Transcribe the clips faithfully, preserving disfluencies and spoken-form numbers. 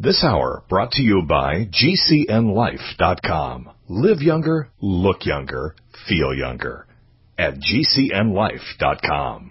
This hour brought to you by G C N life dot com. Live younger, look younger, feel younger at G C N life dot com.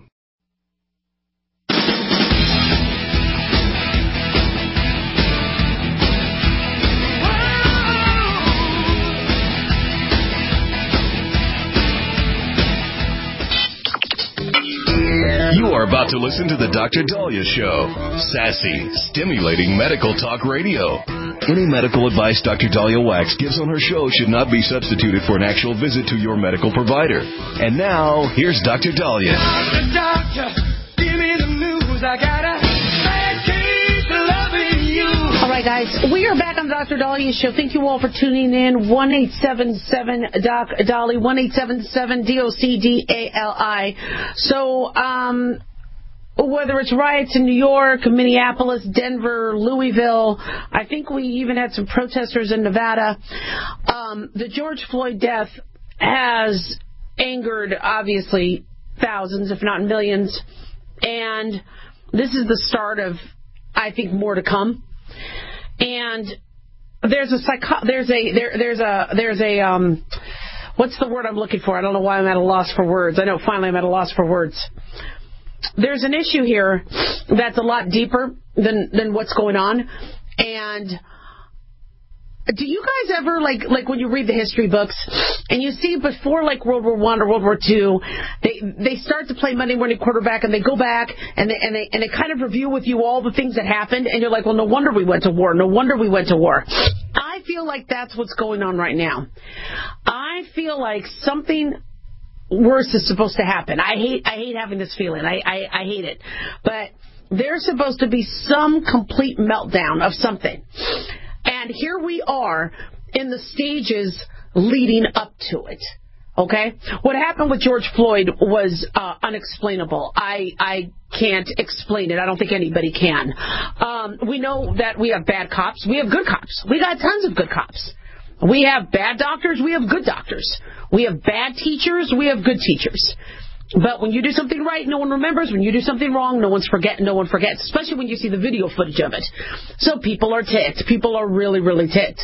You are about to listen to the Doctor Daliah Show. Sassy, stimulating medical talk radio. Any medical advice Doctor Daliah Wax gives on her show should not be substituted for an actual visit to your medical provider. And now, here's Doctor Daliah. Doctor, doctor, give me the news. I got a bad case of loving you. All right, guys, we are back on the Doctor Daliah Show. Thank you all for tuning in. one eight seven seven Doc Dolly, one eight seven seven D O C D A L I. So, um... whether it's riots in New York, Minneapolis, Denver, Louisville, I think we even had some protesters in Nevada. Um, the George Floyd death has angered, obviously, thousands, if not millions. And this is the start of, I think, more to come. And there's a psycho- there's a there, there's a there's a um, what's the word I'm looking for? I don't know why I'm at a loss for words. I know finally I'm at a loss for words. There's an issue here that's a lot deeper than, than what's going on. And do you guys ever, like, like when you read the history books and you see before, like, World War One or World War Two, they they start to play Monday morning quarterback and they go back and they, and they and they kind of review with you all the things that happened, and you're like, well, no wonder we went to war. No wonder we went to war. I feel like that's what's going on right now. I feel like something worse is supposed to happen. I hate I hate having this feeling. I, I, I hate it. But there's supposed to be some complete meltdown of something. And here we are in the stages leading up to it. Okay? What happened with George Floyd was uh, unexplainable. I I can't explain it. I don't think anybody can. Um, we know that we have bad cops. We have good cops. We got tons of good cops. We have bad doctors. We have good doctors. We have bad teachers. We have good teachers. But when you do something right, no one remembers. When you do something wrong, no one's forget. No one forgets, especially when you see the video footage of it. So people are ticked. People are really, really ticked.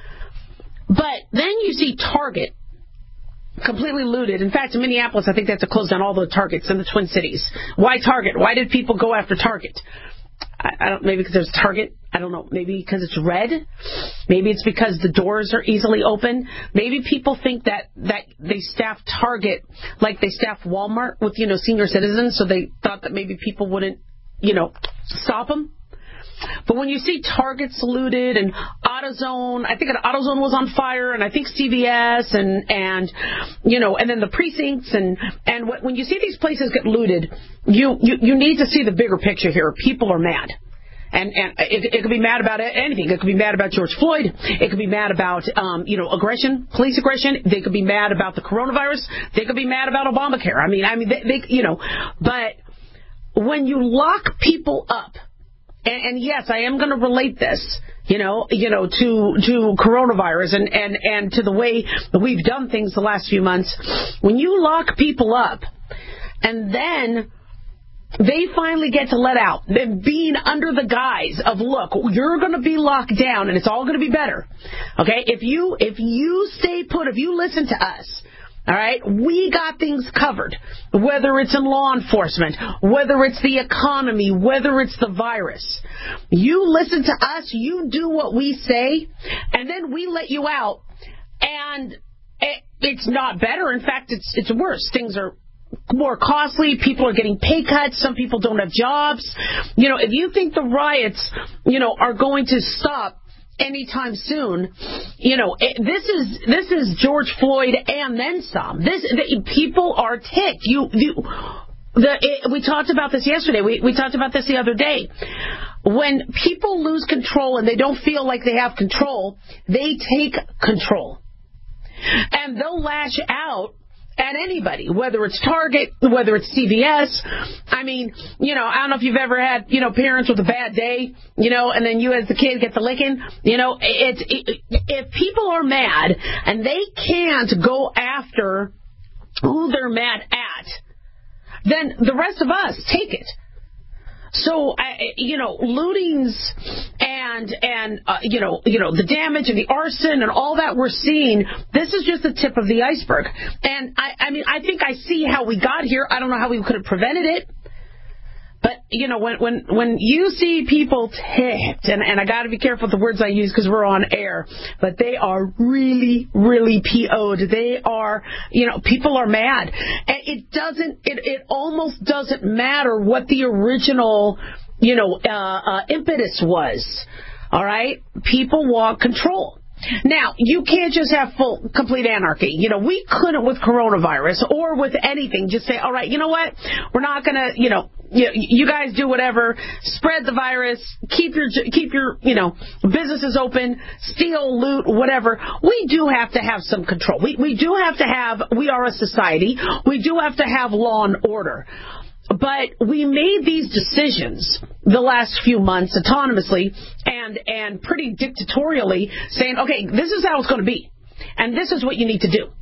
But then you see Target completely looted. In fact, in Minneapolis, I think they have to close down all the Targets in the Twin Cities. Why Target? Why did people go after Target? I, I don't. Maybe because there's Target. I don't know. Maybe because it's red. Maybe it's because the doors are easily open. Maybe people think that, that they staff Target like they staff Walmart with, you know, senior citizens, so they thought that maybe people wouldn't, you know, stop them. But when you see Target looted and AutoZone, I think AutoZone was on fire, and I think C V S and, and you know, and then the precincts, and, and when you see these places get looted, you, you, you need to see the bigger picture here. People are mad. And, and it, it could be mad about anything. It could be mad about George Floyd. It could be mad about, um, you know, aggression, police aggression. They could be mad about the coronavirus. They could be mad about Obamacare. I mean, I mean, they, they you know, but when you lock people up, and, and yes, I am going to relate this, you know, you know, to to coronavirus and, and, and to the way we've done things the last few months. When you lock people up, and then they finally get to let out, them being under the guise of, look, you're going to be locked down and it's all going to be better. Okay? If you if you stay put, if you listen to us, all right, we got things covered, whether it's in law enforcement, whether it's the economy, whether it's the virus. You listen to us, you do what we say, and then we let you out, and it, it's not better. In fact, it's it's worse. Things are more costly. People are getting pay cuts. Some people don't have jobs. You know, if you think the riots, you know, are going to stop anytime soon, you know, it, this is this is George Floyd and then some. This the, people are ticked. You, you the it, we talked about this yesterday. We we talked about this the other day. When people lose control and they don't feel like they have control, they take control, and they'll lash out at anybody, whether it's Target, whether it's C V S. I mean, you know, I don't know if you've ever had, you know, parents with a bad day, you know, and then you as the kid get the licking. You know, it's it, if people are mad and they can't go after who they're mad at, then the rest of us take it. So, I, you know, lootings and, and uh, you know, you know, the damage and the arson and all that we're seeing, this is just the tip of the iceberg. And, I, I mean, I think I see how we got here. I don't know how we could have prevented it. But, you know, when when when you see people ticked, and, and I got to be careful with the words I use because we're on air, but they are really, really P O'd. They are, you know, people are mad. And it doesn't, it, it almost doesn't matter what the original, you know, uh, uh, impetus was. All right? People want control. Now, you can't just have full, complete anarchy. You know, we couldn't with coronavirus or with anything just say, all right, you know what? We're not going to, you know, you, you guys do whatever, spread the virus, keep your, keep your, you know, businesses open, steal, loot, whatever. We do have to have some control. We, we do have to have, we are a society. We do have to have law and order. But we made these decisions the last few months autonomously and and pretty dictatorially, saying, okay, this is how it's going to be, and this is what you need to do.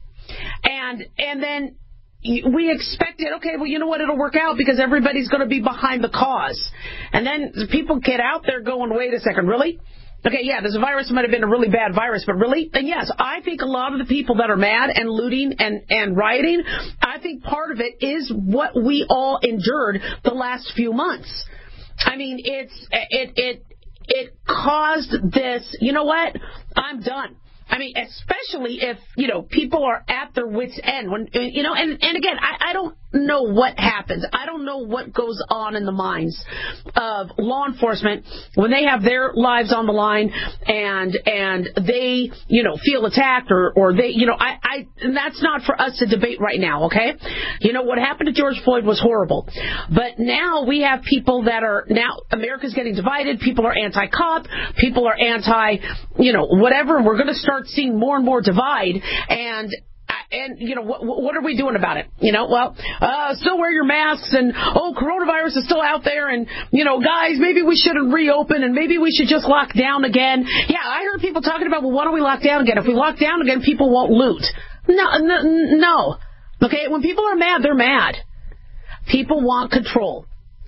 And and then we expected, okay, well, you know what, it'll work out because everybody's going to be behind the cause. And then people get out there going, wait a second, really? Okay, yeah, this virus might have been a really bad virus, but really? And yes, I think a lot of the people that are mad and looting and, and rioting, I think part of it is what we all endured the last few months. I mean, it's it it it caused this, you know what? I'm done. I mean, especially if, you know, people are at their wits' end. When, you know, and, and again, I, I don't know what happens. I don't know what goes on in the minds of law enforcement when they have their lives on the line and and they, you know, feel attacked or, or they, you know, I, I and that's not for us to debate right now, okay? You know, what happened to George Floyd was horrible. But now we have people that are, now America's getting divided. People are anti-cop. People are anti, you know, whatever. We're going to start seeing more and more divide, and and you know what what are we doing about it? You know, well, uh, still wear your masks, and oh, coronavirus is still out there, and you know, guys, maybe we shouldn't reopen, and maybe we should just lock down again. Yeah, I heard people talking about, well, why don't we lock down again? If we lock down again, people won't loot. No, no, no. Okay, when people are mad, they're mad. People want control.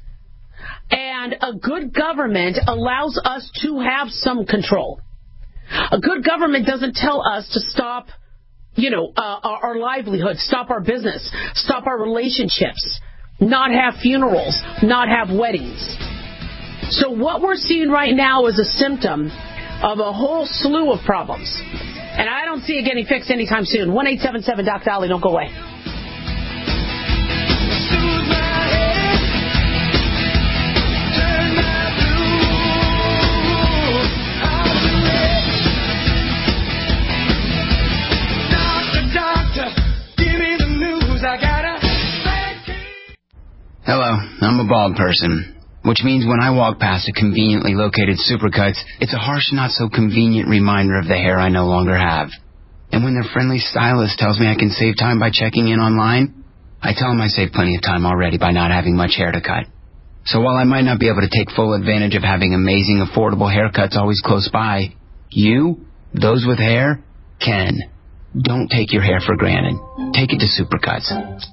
And a good government allows us to have some control. A good government doesn't tell us to stop, you know, uh, our, our livelihood, stop our business, stop our relationships, not have funerals, not have weddings. So what we're seeing right now is a symptom of a whole slew of problems. And I don't see it getting fixed anytime soon. one eight seven seven Doc Dolly, don't go away. Hello, I'm a bald person, which means when I walk past a conveniently located Supercuts, it's a harsh, not-so-convenient reminder of the hair I no longer have. And when their friendly stylist tells me I can save time by checking in online, I tell them I saved plenty of time already by not having much hair to cut. So while I might not be able to take full advantage of having amazing, affordable haircuts always close by, you, those with hair, can. Don't take your hair for granted. Take it to Supercuts.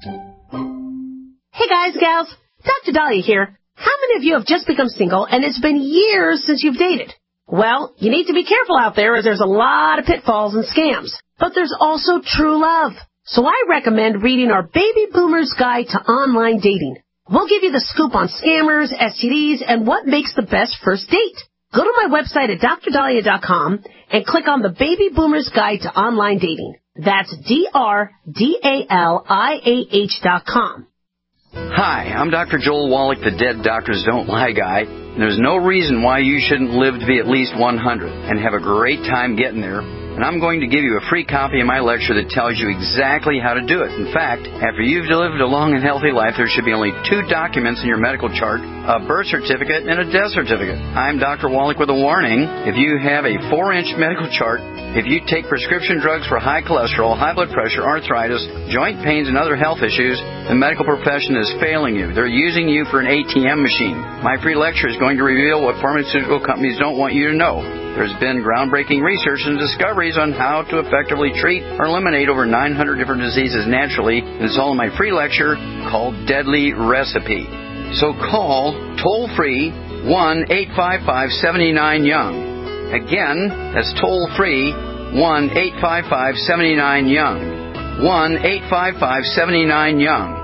Hey guys, gals, Doctor Dahlia here. How many of you have just become single and it's been years since you've dated? Well, you need to be careful out there as there's a lot of pitfalls and scams. But there's also true love. So I recommend reading our Baby Boomer's Guide to Online Dating. We'll give you the scoop on scammers, S T Ds, and what makes the best first date. Go to my website at dr dahlia dot com and click on the Baby Boomer's Guide to Online Dating. That's D R D A L I A H dot com. Hi, I'm Doctor Joel Wallach, the Dead Doctors Don't Lie guy. And there's no reason why you shouldn't live to be at least one hundred and have a great time getting there. And I'm going to give you a free copy of my lecture that tells you exactly how to do it. In fact, after you've lived a long and healthy life, there should be only two documents in your medical chart, a birth certificate and a death certificate. I'm Doctor Wallach with a warning. If you have a four-inch medical chart, if you take prescription drugs for high cholesterol, high blood pressure, arthritis, joint pains, and other health issues, the medical profession is failing you. They're using you for an A T M machine. My free lecture is going to reveal what pharmaceutical companies don't want you to know. There's been groundbreaking research and discoveries on how to effectively treat or eliminate over nine hundred different diseases naturally, and it's all in my free lecture called Deadly Recipe. So call toll-free one eight five five, seven nine, young. Again, that's toll-free one eight five five, seven nine, young. one eight five five, seven nine, young.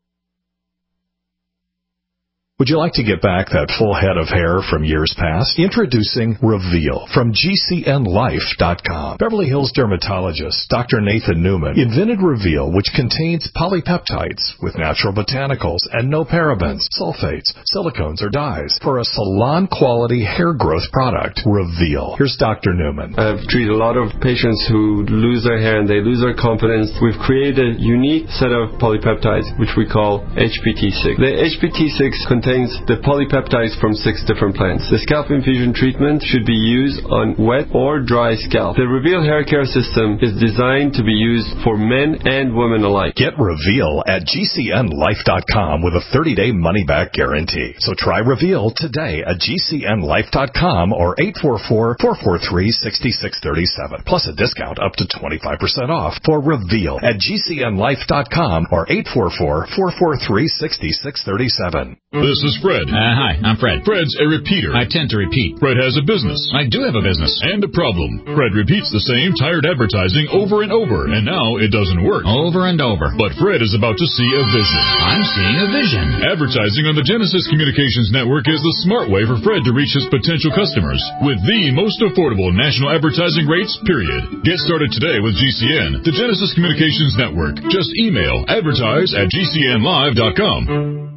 Would you like to get back that full head of hair from years past? Introducing Reveal from G C N Life dot com. Beverly Hills dermatologist Doctor Nathan Newman invented Reveal, which contains polypeptides with natural botanicals and no parabens, sulfates, silicones, or dyes for a salon-quality hair growth product. Reveal. Here's Doctor Newman. I've treated a lot of patients who lose their hair and they lose their confidence. We've created a unique set of polypeptides, which we call H P T six. The H P T six contains the polypeptides from six different plants. The scalp infusion treatment should be used on wet or dry scalp. The Reveal hair care system is designed to be used for men and women alike. Get Reveal at G C N Life dot com with a thirty-day money-back guarantee. So try Reveal today at G C N Life dot com or eight four four, four four three, six six three seven. Plus a discount up to twenty-five percent off for Reveal at G C N Life dot com or eight four four, four four three, six six three seven. This is Fred. Uh, hi, I'm Fred. Fred's a repeater. I tend to repeat. Fred has a business. I do have a business. And a problem. Fred repeats the same tired advertising over and over, and now it doesn't work. Over and over. But Fred is about to see a vision. I'm seeing a vision. Advertising on the Genesis Communications Network is the smart way for Fred to reach his potential customers with the most affordable national advertising rates, period. Get started today with G C N, the Genesis Communications Network. Just email advertise at G C N Live dot com.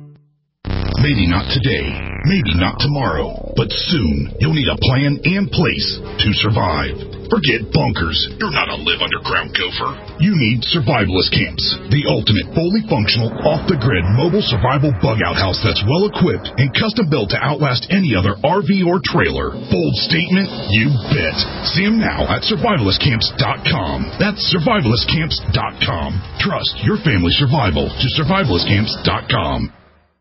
Maybe not today, maybe not tomorrow, but soon you'll need a plan and place to survive. Forget bunkers. You're not a live underground gopher. You need survivalist camps, the ultimate fully functional, off-the-grid mobile survival bug-out house that's well-equipped and custom-built to outlast any other R V or trailer. Bold statement? You bet. See them now at survivalist camps dot com. That's survivalist camps dot com. Trust your family's survival to survivalist camps dot com.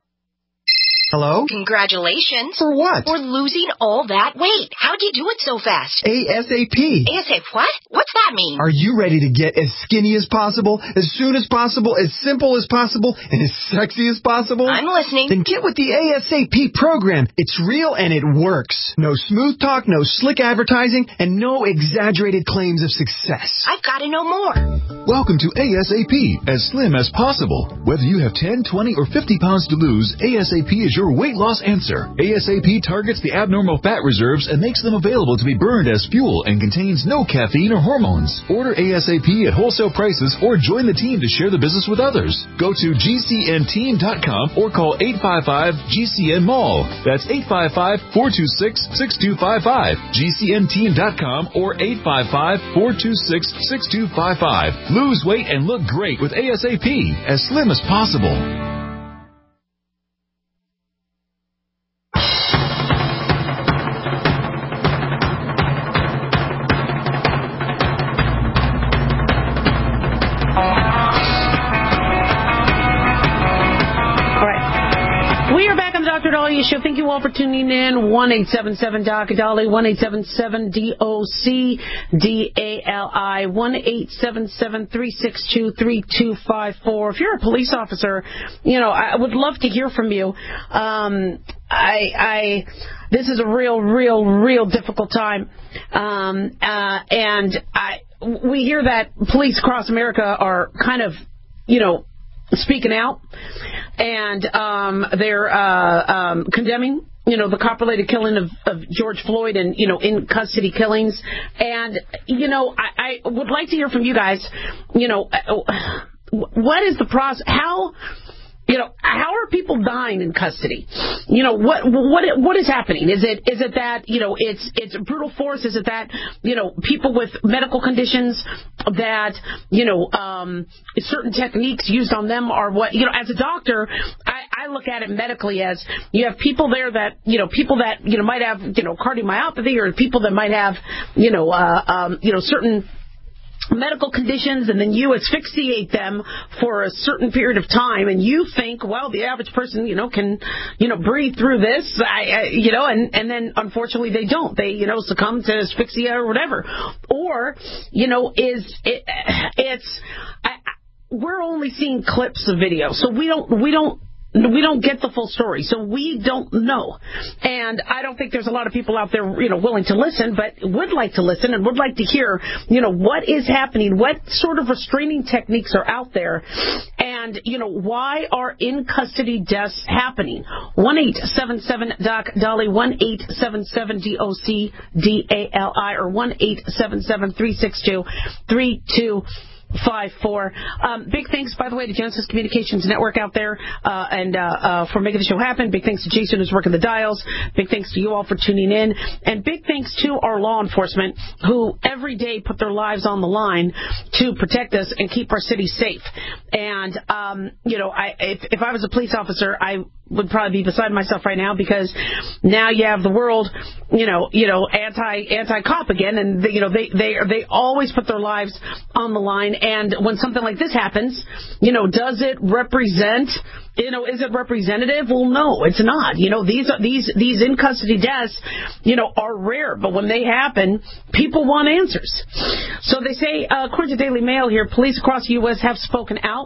Hello? Congratulations. For what? For losing all that weight. How'd you do it so fast? ASAP. ASAP what? What's that mean? Are you ready to get as skinny as possible, as soon as possible, as simple as possible, and as sexy as possible? I'm listening. Then get with the ASAP program. It's real and it works. No smooth talk, no slick advertising, and no exaggerated claims of success. I've got to know more. Welcome to ASAP, as slim as possible. Whether you have ten, twenty, or fifty pounds to lose, ASAP is your weight loss answer. ASAP targets the abnormal fat reserves and makes them available to be burned as fuel and contains no caffeine or hormones. Order ASAP at wholesale prices or join the team to share the business with others. Go to G C N team dot com or call eight five five G C N mall. That's eight five five, four two six, six two five five. G C N team dot com or eight five five, four two six, six two five five. Lose weight and look great with ASAP, as slim as possible. Show. Thank you all for tuning in. one eight seven seven D O C D A L I, one eight seven seven D O C D A L I, one eight seven seven, three six two, three two five four. If you're a police officer, you know, I would love to hear from you. Um, I, I, this is a real, real, real difficult time. Um, uh, and I, we hear that police across America are kind of, you know, speaking out, and um, they're uh, um, condemning, you know, the cop-related killing of, of George Floyd and, you know, in-custody killings. And, you know, I, I would like to hear from you guys, you know, what is the process? How... You know, how are people dying in custody? You know, what what what is happening? Is it is it that, you know, it's it's brutal force? Is it that, you know, people with medical conditions that, you know, um, certain techniques used on them are what, you know, as a doctor, I, I look at it medically as you have people there that, you know, people that, you know, might have, you know, cardiomyopathy, or people that might have, you know, uh, um, you know, certain medical conditions, and then you asphyxiate them for a certain period of time, and you think, well, the average person, you know, can, you know, breathe through this, I, I, you know, and, and then unfortunately they don't. They, you know, succumb to asphyxia or whatever. Or, you know, is it, it's, I, we're only seeing clips of video, so we don't, we don't, we don't get the full story, so we don't know. And I don't think there's a lot of people out there, you know, willing to listen, but would like to listen and would like to hear, you know, what is happening, what sort of restraining techniques are out there, and, you know, why are in-custody deaths happening? one eight seven seven D O C D A L I, one eight seven seven D O C D A L I, or one eight seven seven, three six two, three two five four. Um, big thanks, by the way, to Genesis Communications Network out there uh, and uh, uh, for making the show happen. Big thanks to Jason, who's working the dials. Big thanks to you all for tuning in. And big thanks to our law enforcement, who every day put their lives on the line to protect us and keep our city safe. And, um, you know, I, if, if I was a police officer, I would probably be beside myself right now, because now you have the world, you know, you know, anti anti cop again, and they, you know they they they always put their lives on the line. And when something like this happens, you know, does it represent? You know, is it representative? Well, no, it's not. You know, these are, these these in custody deaths, you know, are rare, but when they happen, people want answers. So they say, uh, according to Daily Mail here, police across the U S have spoken out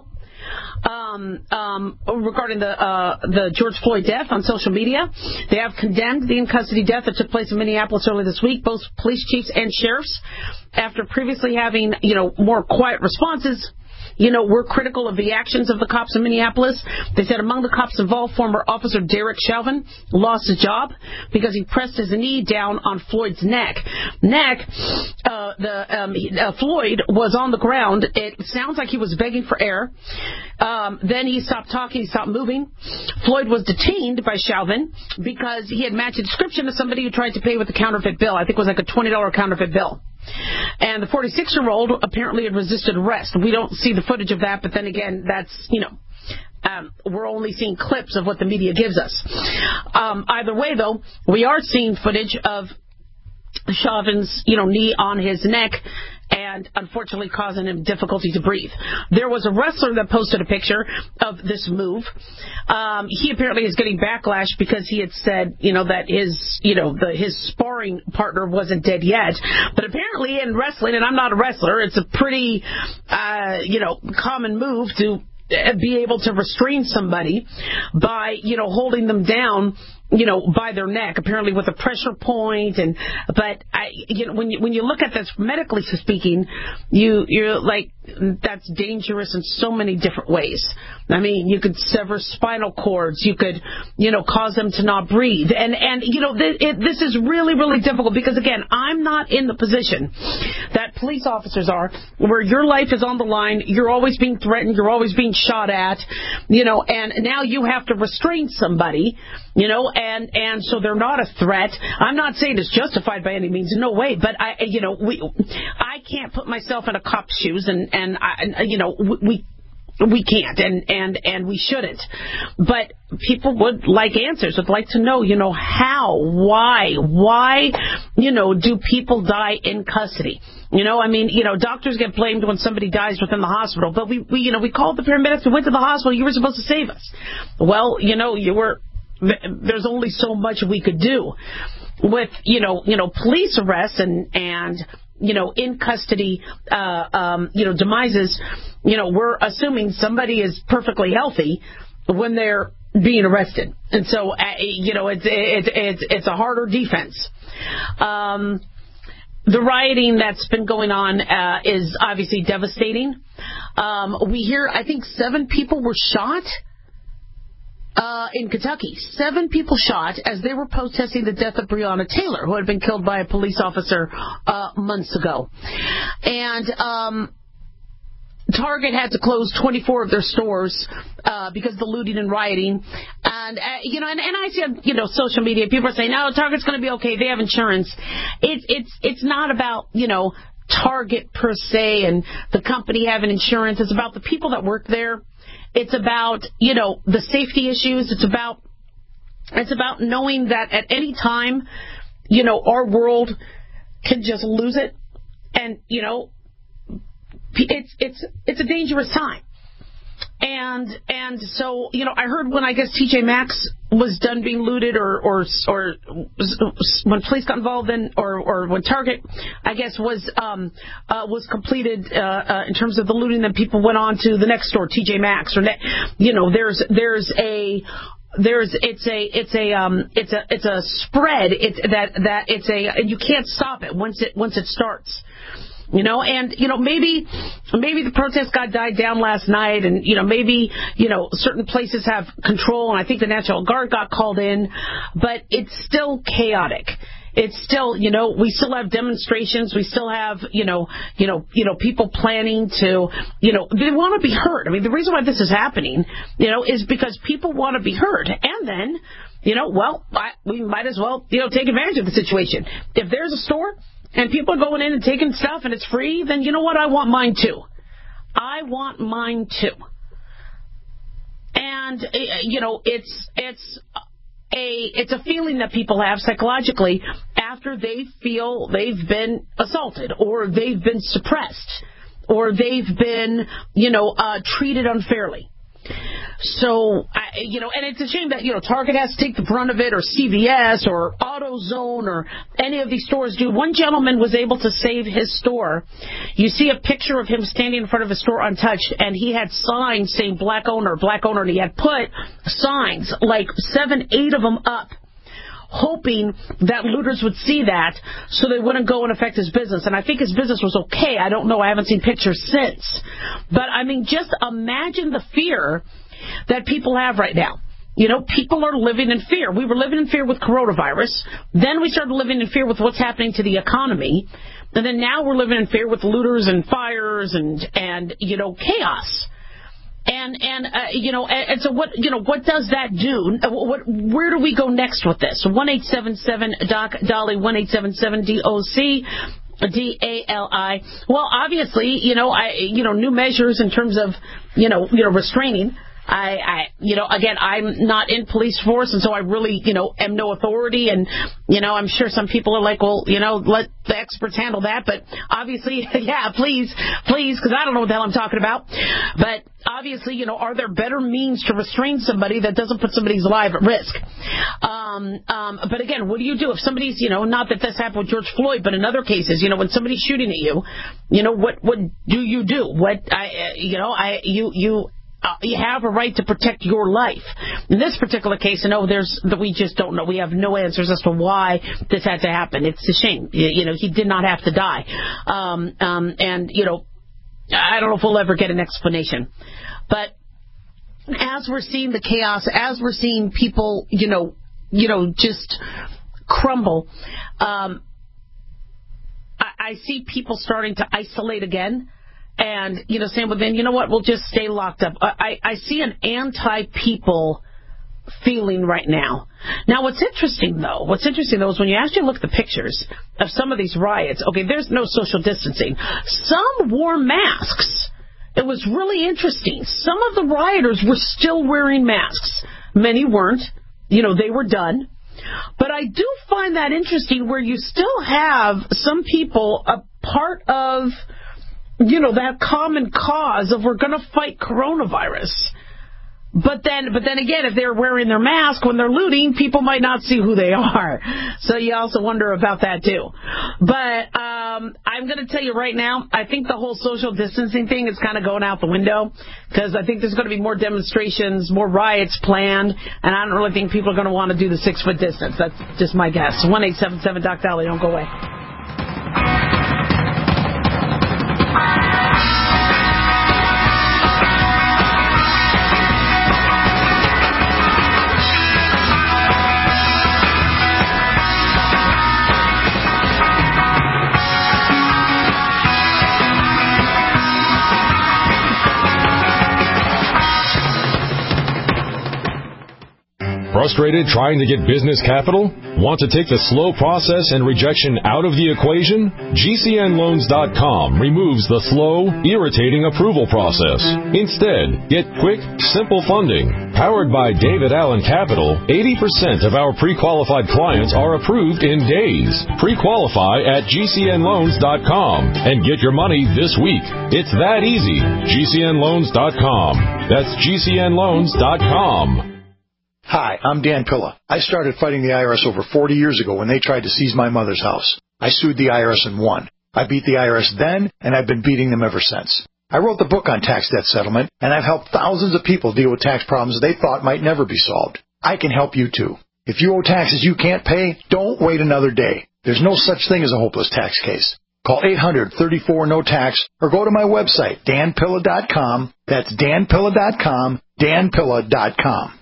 Um, um, regarding the uh, the George Floyd death on social media. They have condemned the in-custody death that took place in Minneapolis earlier this week. Both police chiefs and sheriffs, after previously having, you know, more quiet responses, you know, were critical of the actions of the cops in Minneapolis. They said among the cops involved, former Officer Derek Chauvin lost his job because he pressed his knee down on Floyd's neck. Neck, uh, the um, uh, Floyd was on the ground. It sounds like he was begging for air. Um, then he stopped talking, he stopped moving. Floyd was detained by Chauvin because he had matched a description of somebody who tried to pay with a counterfeit bill. I think it was like a twenty dollars counterfeit bill. And the forty-six-year-old apparently had resisted arrest. We don't see the footage of that, but then again, that's, you know, um, we're only seeing clips of what the media gives us. Um, either way, though, we are seeing footage of Chauvin's, you know, knee on his neck, and unfortunately causing him difficulty to breathe. There was a wrestler that posted a picture of this move. Um, he apparently is getting backlash because he had said, you know, that his, you know, the, his sparring partner wasn't dead yet. But apparently in wrestling, and I'm not a wrestler, it's a pretty, uh, you know, common move to be able to restrain somebody by, you know, holding them down, you know, by their neck, apparently with a pressure point. And but I, you know, when you when you look at this medically speaking, you you're like, that's dangerous in so many different ways. I mean, you could sever spinal cords, you could, you know, cause them to not breathe, and and you know, th- it, this is really really difficult because again, I'm not in the position that police officers are, where your life is on the line, you're always being threatened, you're always being shot at, you know, and now you have to restrain somebody, you know, and and so they're not a threat. I'm not saying it's justified by any means, no way, but I, you know, we, I can't put myself in a cop's shoes, and and I, you know, we. We can't, and, and, and we shouldn't. But people would like answers, would like to know, you know, how, why, why, you know, do people die in custody? You know, I mean, you know, doctors get blamed when somebody dies within the hospital, but we, we you know, we called the paramedics, we went to the hospital, you were supposed to save us. Well, you know, you were, there's only so much we could do. With, you know, you know, police arrests and, and, you know, in custody, uh, um, you know, demises, you know, we're assuming somebody is perfectly healthy when they're being arrested. And so, uh, you know, it's, it's, it's, it's a harder defense. Um, the rioting that's been going on, uh, is obviously devastating. Um, we hear, I think seven people were shot. Uh, in Kentucky, seven people shot as they were protesting the death of Breonna Taylor, who had been killed by a police officer uh, months ago. And um, Target had to close twenty-four of their stores uh, because of the looting and rioting. And, uh, you know, and, and I see on, you know, social media, people are saying, no, Target's going to be okay. They have insurance. It's, it's, it's not about, you know, Target per se and the company having insurance. It's about the people that work there. It's about, you know, the safety issues. It's about, it's about knowing that at any time, you know, our world can just lose it. And, you know, it's, it's, it's a dangerous time. And and so, you know, I heard when I guess T J Maxx was done being looted, or or or when police got involved in, or or when Target, I guess, was um uh, was completed uh, uh, in terms of the looting, then people went on to the next store, T J Maxx, or ne- you know, there's there's a There's it's a it's a um it's a it's a spread it's that that it's a and you can't stop it once it once it starts. You know, and, you know, maybe, maybe the protest got died down last night, and, you know, maybe, you know, certain places have control, and I think the National Guard got called in, but it's still chaotic. It's still, you know, we still have demonstrations. We still have, you know, you know, you know, people planning to, you know, they want to be heard. I mean, the reason why this is happening, you know, is because people want to be heard. And then, you know, well, I, we might as well, you know, take advantage of the situation. If there's a store and people are going in and taking stuff and it's free, then you know what? I want mine too. I want mine too. And, you know, it's, it's, A, it's a feeling that people have psychologically after they feel they've been assaulted, or they've been suppressed, or they've been, you know, uh, treated unfairly. So, I, you know, and it's a shame that, you know, Target has to take the brunt of it, or C V S, or AutoZone, or any of these stores do. One gentleman was able to save his store. You see a picture of him standing in front of his store untouched, and he had signs saying black owner, black owner, and he had put signs, like seven, eight of them up, hoping that looters would see that so they wouldn't go and affect his business. And I think his business was okay. I don't know. I haven't seen pictures since. But, I mean, just imagine the fear that people have right now. You know, people are living in fear. We were living in fear with coronavirus. Then we started living in fear with what's happening to the economy. And then now we're living in fear with looters and fires and, and you know, chaos. And, and uh, you know, and, and so what, you know, what does that do? What, where do we go next with this? one eight seven seven D O C, Dolly, one eight seven seven D O C. D A L I. Well, obviously, you know, I, you know, new measures in terms of, you know, you know, restraining. I, I, you know, again, I'm not in police force, and so I really, you know, am no authority. And, you know, I'm sure some people are like, well, you know, let the experts handle that. But obviously, yeah, please, please, because I don't know what the hell I'm talking about. But obviously, you know, are there better means to restrain somebody that doesn't put somebody's life at risk? Um, um, but again, what do you do if somebody's, you know, not that this happened with George Floyd, but in other cases, you know, when somebody's shooting at you, you know, what, what do you do? What, I, you know, I, you, you, Uh, you have a right to protect your life. In this particular case, you know, there's we just don't know. We have no answers as to why this had to happen. It's a shame. You, you know, he did not have to die. Um, um, and, you know, I don't know if we'll ever get an explanation. But as we're seeing the chaos, as we're seeing people, you know, you know, just crumble, um, I, I see people starting to isolate again. And, you know, saying, well, then, you know what, we'll just stay locked up. I, I see an anti-people feeling right now. Now, what's interesting, though, what's interesting, though, is when you actually look at the pictures of some of these riots, okay, there's no social distancing. Some wore masks. It was really interesting. Some of the rioters were still wearing masks. Many weren't. You know, they were done. But I do find that interesting where you still have some people a part of, you know, that common cause of we're going to fight coronavirus. But then, but then again, if they're wearing their mask when they're looting, people might not see who they are. So you also wonder about that too. But um, I'm going to tell you right now, I think the whole social distancing thing is kind of going out the window, because I think there's going to be more demonstrations, more riots planned, and I don't really think people are going to want to do the six foot distance. That's just my guess. one eight seven seven Doc Dolly, don't go away. Frustrated trying to get business capital? Want to take the slow process and rejection out of the equation? G C N loans dot com removes the slow, irritating approval process. Instead, get quick, simple funding. Powered by David Allen Capital, eighty percent of our pre-qualified clients are approved in days. Pre-qualify at G C N loans dot com and get your money this week. It's that easy. G C N loans dot com. That's G C N loans dot com. Hi, I'm Dan Pilla. I started fighting the I R S over forty years ago when they tried to seize my mother's house. I sued the I R S and won. I beat the I R S then, and I've been beating them ever since. I wrote the book on tax debt settlement, and I've helped thousands of people deal with tax problems they thought might never be solved. I can help you too. If you owe taxes you can't pay, don't wait another day. There's no such thing as a hopeless tax case. Call eight hundred, thirty-four, no tax or go to my website, dan pilla dot com. That's dan pilla dot com, dan pilla dot com.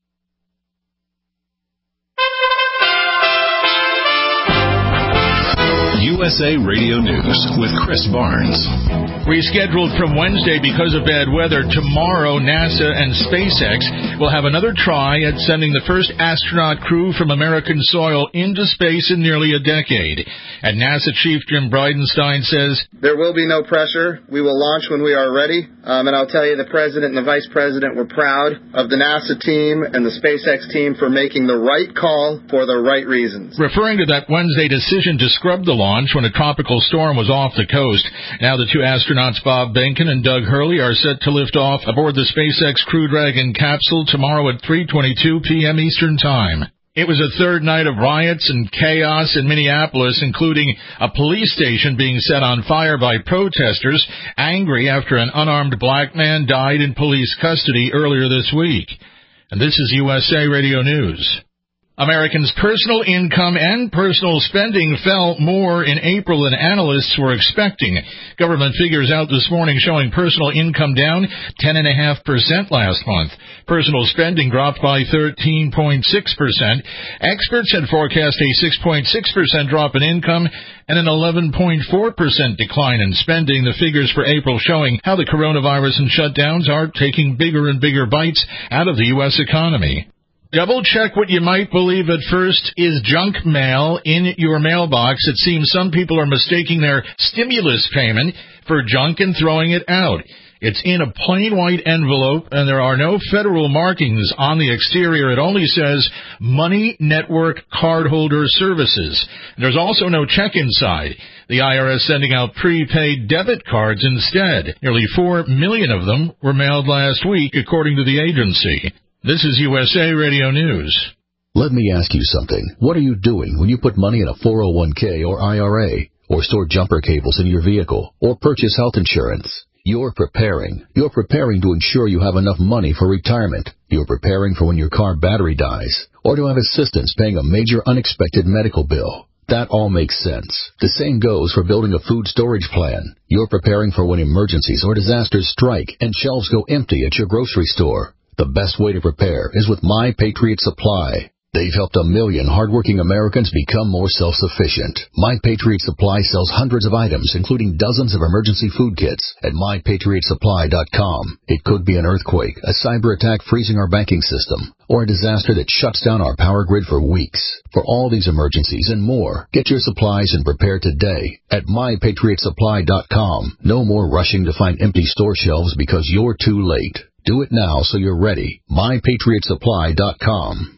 U S A Radio News with Chris Barnes. Rescheduled from Wednesday because of bad weather, tomorrow NASA and SpaceX will have another try at sending the first astronaut crew from American soil into space in nearly a decade. And NASA Chief Jim Bridenstine says, "There will be no pressure. We will launch when we are ready. Um, and I'll tell you, the President and the Vice President were proud of the NASA team and the SpaceX team for making the right call for the right reasons." Referring to that Wednesday decision to scrub the launch when a tropical storm was off the coast, now the two astronauts Bob Behnken and Doug Hurley are set to lift off aboard the SpaceX Crew Dragon capsule tomorrow at three twenty-two p.m. Eastern Time. It was a third night of riots and chaos in Minneapolis, including a police station being set on fire by protesters, angry after an unarmed black man died in police custody earlier this week. And this is U S A Radio News. Americans' personal income and personal spending fell more in April than analysts were expecting. Government figures out this morning showing personal income down ten point five percent last month. Personal spending dropped by thirteen point six percent. Experts had forecast a six point six percent drop in income and an eleven point four percent decline in spending. The figures for April showing how the coronavirus and shutdowns are taking bigger and bigger bites out of the U S economy. Double check what you might believe at first is junk mail in your mailbox. It seems some people are mistaking their stimulus payment for junk and throwing it out. It's in a plain white envelope, and there are no federal markings on the exterior. It only says Money Network Cardholder Services. There's also no check inside. The I R S sending out prepaid debit cards instead. Nearly four million of them were mailed last week, according to the agency. This is U S A Radio News. Let me ask you something. What are you doing when you put money in a four oh one k or I R A, or store jumper cables in your vehicle, or purchase health insurance? You're preparing. You're preparing to ensure you have enough money for retirement. You're preparing for when your car battery dies, or to have assistance paying a major unexpected medical bill. That all makes sense. The same goes for building a food storage plan. You're preparing for when emergencies or disasters strike and shelves go empty at your grocery store. The best way to prepare is with My Patriot Supply. They've helped a million hardworking Americans become more self-sufficient. My Patriot Supply sells hundreds of items, including dozens of emergency food kits at my patriot supply dot com. It could be an earthquake, a cyber attack freezing our banking system, or a disaster that shuts down our power grid for weeks. For all these emergencies and more, get your supplies and prepare today at my patriot supply dot com. No more rushing to find empty store shelves because you're too late. Do it now so you're ready. my patriot supply dot com.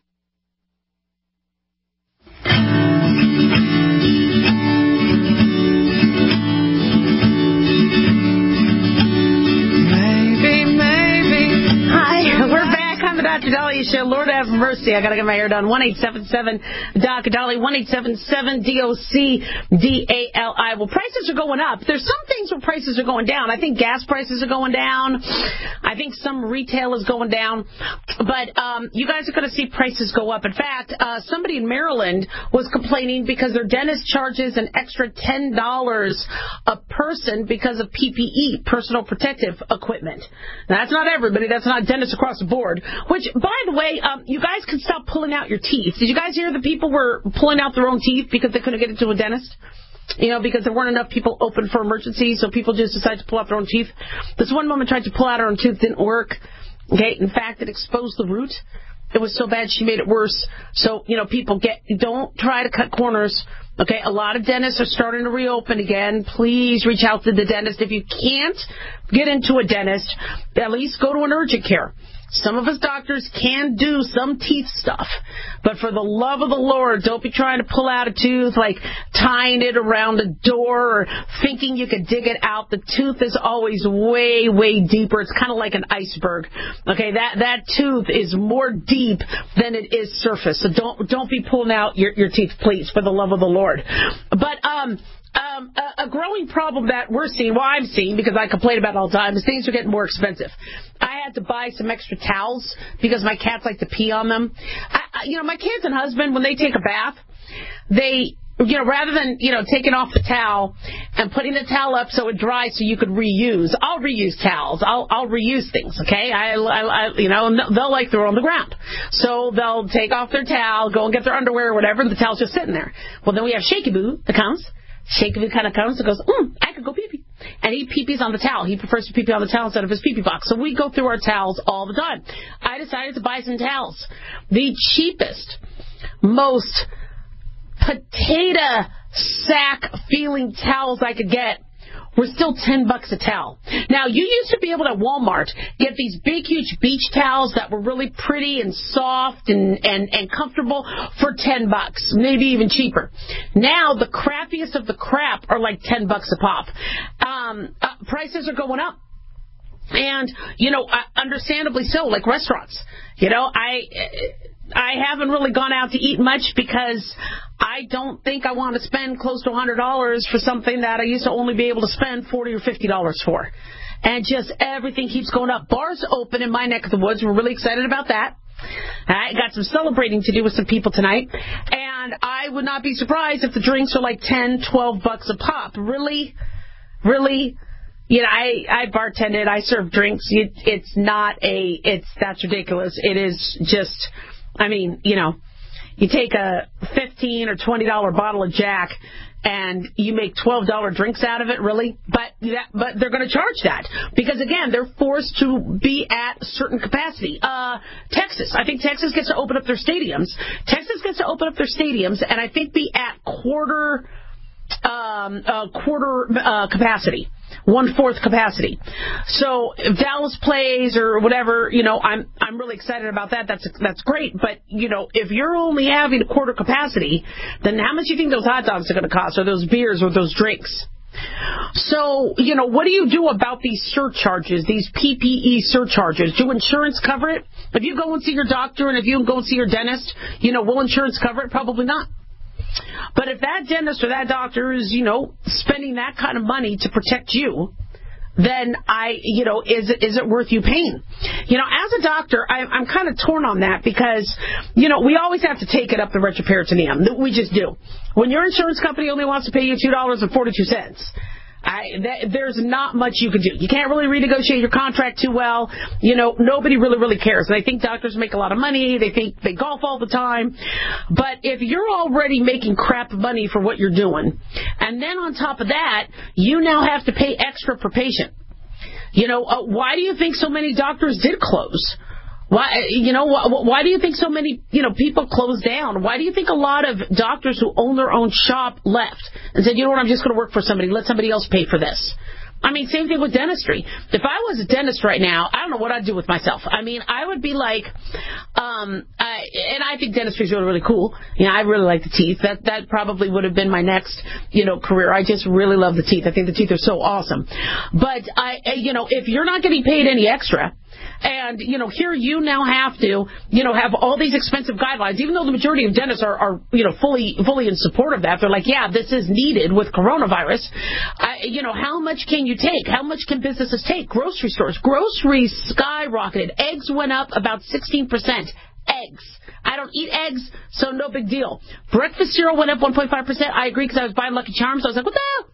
Doctor Dahlia Show. Lord have mercy. I got to get my hair done. one eight seven seven D O C Dahlia. one eight seven seven D O C D A L I. Well, prices are going up. There's some things where prices are going down. I think gas prices are going down. I think some retail is going down. But um, you guys are going to see prices go up. In fact, uh, somebody in Maryland was complaining because their dentist charges an extra ten dollars a person because of P P E, personal protective equipment. Now, that's not everybody. That's not dentists across the board. Which, by the way, um, you guys can stop pulling out your teeth. Did you guys hear that people were pulling out their own teeth because they couldn't get into a dentist? You know, because there weren't enough people open for emergencies, so people just decided to pull out their own teeth. This one woman tried to pull out her own tooth, didn't work. Okay, in fact, it exposed the root. It was so bad she made it worse. So, you know, people get, don't try to cut corners. Okay, a lot of dentists are starting to reopen again. Please reach out to the dentist. If you can't get into a dentist, at least go to an urgent care. Some of us doctors can do some teeth stuff, but for the love of the Lord, don't be trying to pull out a tooth, like tying it around the door or thinking you could dig it out. The tooth is always way, way deeper. It's kind of like an iceberg. Okay, that that tooth is more deep than it is surface. So don't don't be pulling out your, your teeth, please, for the love of the Lord. But um. Um, a, a growing problem that we're seeing, well, I'm seeing because I complain about it all the time, is things are getting more expensive. I had to buy some extra towels because my cats like to pee on them. I, I, you know, my kids and husband, when they take a bath, they, you know, rather than, you know, taking off the towel and putting the towel up so it dries so you could reuse, I'll reuse towels. I'll, I'll reuse things, okay? I, I, I, you know, they'll like throw on the ground. So they'll take off their towel, go and get their underwear or whatever, and the towel's just sitting there. Well, then we have Shaky Boo that comes. Shaky Boo kind of comes and goes, mm, I could go pee-pee. And he pee-pees on the towel. He prefers to pee-pee on the towel instead of his pee-pee box. So we go through our towels all the time. I decided to buy some towels. The cheapest, most potato sack-feeling towels I could get were still ten bucks a towel. Now, you used to be able to at Walmart get these big, huge beach towels that were really pretty and soft and, and, and comfortable for ten bucks, maybe even cheaper. Now, the crappiest of the crap are like ten bucks a pop. Um, uh, prices are going up. And, you know, uh, understandably so, like restaurants. You know, I... I haven't really gone out to eat much because I don't think I want to spend close to one hundred dollars for something that I used to only be able to spend forty dollars or fifty dollars for. And just everything keeps going up. Bars open in my neck of the woods. We're really excited about that. I got some celebrating to do with some people tonight. And I would not be surprised if the drinks are like ten, twelve bucks a pop. Really? Really? You know, I, I bartended. I serve drinks. It, it's not a, it's, that's ridiculous. It is just... I mean, you know, you take a fifteen or twenty dollar bottle of Jack and you make twelve dollar drinks out of it, really? But that, but they're going to charge that because, again, they're forced to be at a certain capacity. Uh, Texas, I think Texas gets to open up their stadiums. Texas gets to open up their stadiums and I think be at quarter, um, uh, quarter uh, capacity. One-fourth capacity. So if Dallas plays or whatever, you know, I'm I'm really excited about that. That's that's great. But, you know, if you're only having a quarter capacity, then how much do you think those hot dogs are going to cost or those beers or those drinks? So, you know, what do you do about these surcharges, these P P E surcharges? Do insurance cover it? If you go and see your doctor and if you go and see your dentist, you know, will insurance cover it? Probably not. But if that dentist or that doctor is, you know, spending that kind of money to protect you, then I, you know, is it, is it worth you paying? You know, as a doctor, I, I'm kind of torn on that because, you know, we always have to take it up the retroperitoneum. We just do. When your insurance company only wants to pay you two dollars and forty-two cents, I, that, there's not much you can do. You can't really renegotiate your contract too well. You know, nobody really, really cares. They think doctors make a lot of money. They think they golf all the time. But if you're already making crap money for what you're doing, and then on top of that, you now have to pay extra per patient. You know, uh, why do you think so many doctors did close? Why, you know, why, why do you think so many, you know, people closed down? Why do you think a lot of doctors who own their own shop left and said, you know what, I'm just going to work for somebody. Let somebody else pay for this. I mean, same thing with dentistry. If I was a dentist right now, I don't know what I'd do with myself. I mean, I would be like, um, I, and I think dentistry is really, really cool. You know, I really like the teeth. That that probably would have been my next, you know, career. I just really love the teeth. I think the teeth are so awesome. But I, you know, if you're not getting paid any extra, and, you know, here you now have to, you know, have all these expensive guidelines, even though the majority of dentists are, are you know, fully fully in support of that. They're like, yeah, this is needed with coronavirus. I, you know, how much can you take? How much can businesses take? Grocery stores. Groceries skyrocketed. Eggs went up about sixteen percent. Eggs. I don't eat eggs, so no big deal. Breakfast cereal went up one point five percent. I agree because I was buying Lucky Charms. I was like, what the hell?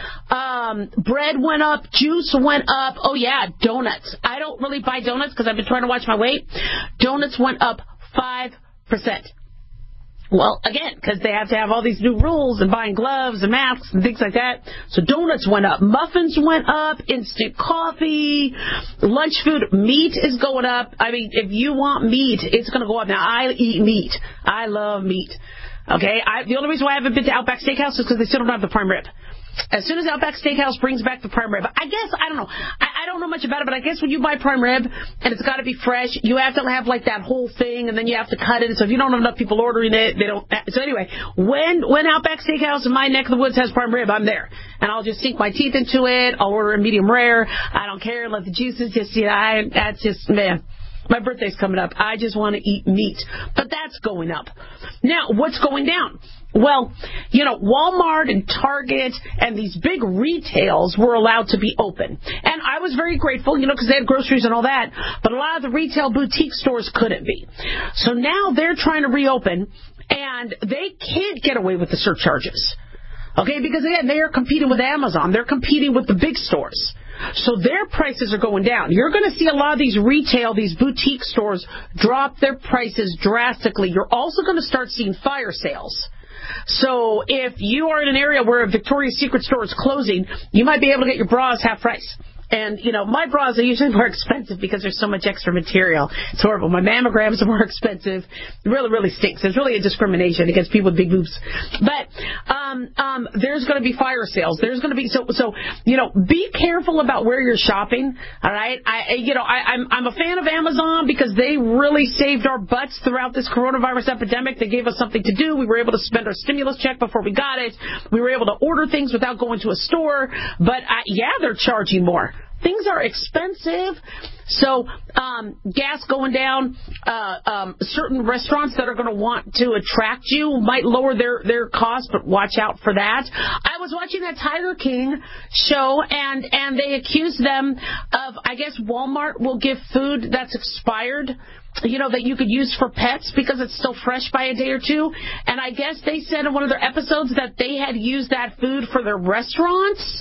Um, bread went up, juice went up. Oh yeah, donuts. I don't really buy donuts because I've been trying to watch my weight. Donuts went up five percent. Well, again, because they have to have all these new rules and buying gloves and masks and things like that. So donuts went up. Muffins went up. Instant coffee. Lunch food. Meat is going up. I mean, if you want meat, it's going to go up. Now, I eat meat. I love meat. Okay? I, the only reason why I haven't been to Outback Steakhouse is because they still don't have the prime rib. As soon as Outback Steakhouse brings back the prime rib, I guess, I don't know, I, I don't know much about it, but I guess when you buy prime rib, and it's got to be fresh, you have to have, like, that whole thing, and then you have to cut it, so if you don't have enough people ordering it, they don't, so anyway, when, when Outback Steakhouse in my neck of the woods has prime rib, I'm there, and I'll just sink my teeth into it, I'll order a medium rare, I don't care, let the juices just, you know, I, that's just, man. My birthday's coming up. I just want to eat meat. But that's going up. Now, what's going down? Well, you know, Walmart and Target and these big retails were allowed to be open. And I was very grateful, you know, because they had groceries and all that. But a lot of the retail boutique stores couldn't be. So now they're trying to reopen, and they can't get away with the surcharges. Okay, because, again, they are competing with Amazon. They're competing with the big stores. So their prices are going down. You're going to see a lot of these retail, these boutique stores drop their prices drastically. You're also going to start seeing fire sales. So if you are in an area where a Victoria's Secret store is closing, you might be able to get your bras half price. And, you know, my bras are usually more expensive because there's so much extra material. It's horrible. My mammograms are more expensive. It really, really stinks. There's really a discrimination against people with big boobs. But um, um, there's going to be fire sales. There's going to be, so, so, you know, be careful about where you're shopping. All right? I, you know, I, I'm, I'm a fan of Amazon because they really saved our butts throughout this coronavirus epidemic. They gave us something to do. We were able to spend our stimulus check before we got it. We were able to order things without going to a store. But, uh, yeah, they're charging more. Things are expensive. So um, gas going down. Uh, um, certain restaurants that are going to want to attract you might lower their, their costs, but watch out for that. I was watching that Tiger King show, and, and they accused them of, I guess Walmart will give food that's expired, you know, that you could use for pets because it's still fresh by a day or two. And I guess they said in one of their episodes that they had used that food for their restaurants.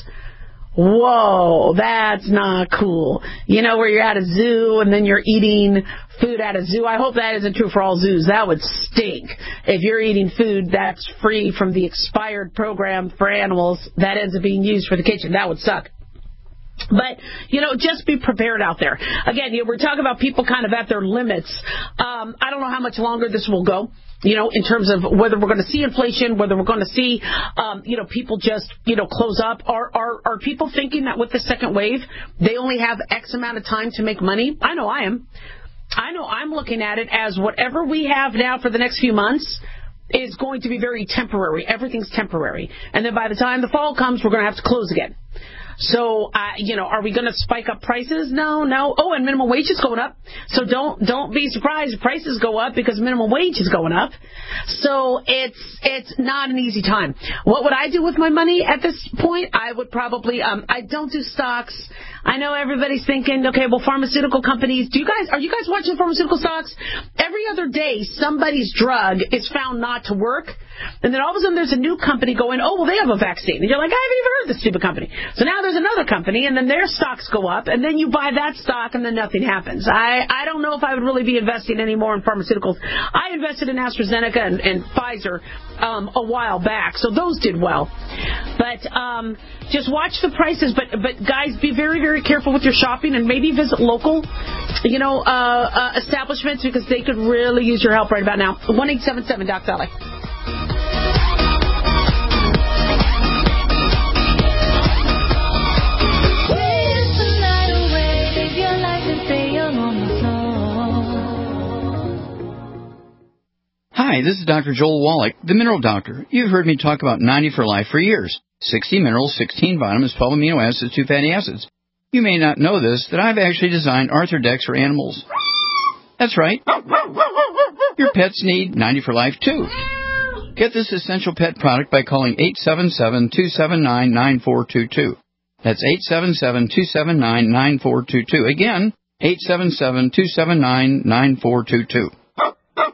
Whoa, that's not cool. You know, where you're at a zoo and then you're eating food at a zoo. I hope that isn't true for all zoos. That would stink. If you're eating food that's free from the expired program for animals that ends up being used for the kitchen, that would suck. But, you know, just be prepared out there. Again, you know, we're talking about people kind of at their limits. Um, I don't know how much longer this will go, you know, in terms of whether we're going to see inflation, whether we're going to see, um, you know, people just, you know, close up. Are, are, are people thinking that with the second wave, they only have X amount of time to make money? I know I am. I know I'm looking at it as whatever we have now for the next few months is going to be very temporary. Everything's temporary. And then by the time the fall comes, we're going to have to close again. So, uh, you know, are we going to spike up prices? No, no. Oh, and minimum wage is going up. So don't don't be surprised if prices go up because minimum wage is going up. So it's it's not an easy time. What would I do with my money at this point? I would probably um I don't do stocks. I know everybody's thinking, okay, well, pharmaceutical companies. Do you guys are you guys watching pharmaceutical stocks? Every other day, somebody's drug is found not to work, and then all of a sudden there's a new company going, oh, well, they have a vaccine, and you're like, I haven't even heard of this stupid company. So now there's another company, and then their stocks go up, and then you buy that stock, and then nothing happens. I, I don't know if I would really be investing anymore in pharmaceuticals. I invested in AstraZeneca and, and Pfizer um, a while back, so those did well. But um, just watch the prices. But, but guys, be very, very careful with your shopping, and maybe visit local, you know, uh, uh, establishments because they could really use your help right about now. one eight seven seven Doc Dolly. Hi, this is Doctor Joel Wallach, the Mineral Doctor. You've heard me talk about ninety for Life for years. sixty minerals, sixteen vitamins, twelve amino acids, two fatty acids. You may not know this, that I've actually designed Arthrodex for animals. That's right. Your pets need ninety for Life, too. Get this essential pet product by calling eight seven seven, two seven nine, nine four two two. That's eight seven seven, two seven nine, nine four two two. Again, eight seven seven, two seven nine, nine four two two.